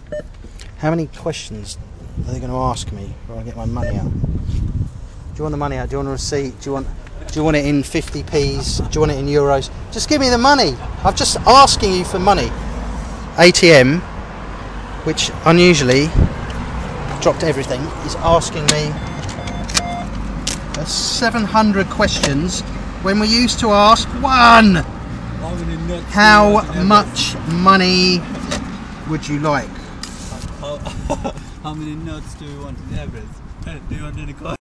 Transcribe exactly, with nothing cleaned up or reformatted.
How many questions are they going to ask me when I get my money out? Do you want the money out? Do you want a receipt? Do you want do you want it in fifty p's? Do you want it in euros? Just give me the money. I'm just asking you for money. A T M, which unusually dropped everything, is asking me seven hundred questions when we used to ask one. How much money would you like? How, how many notes do you want in the average? Do you want any coin?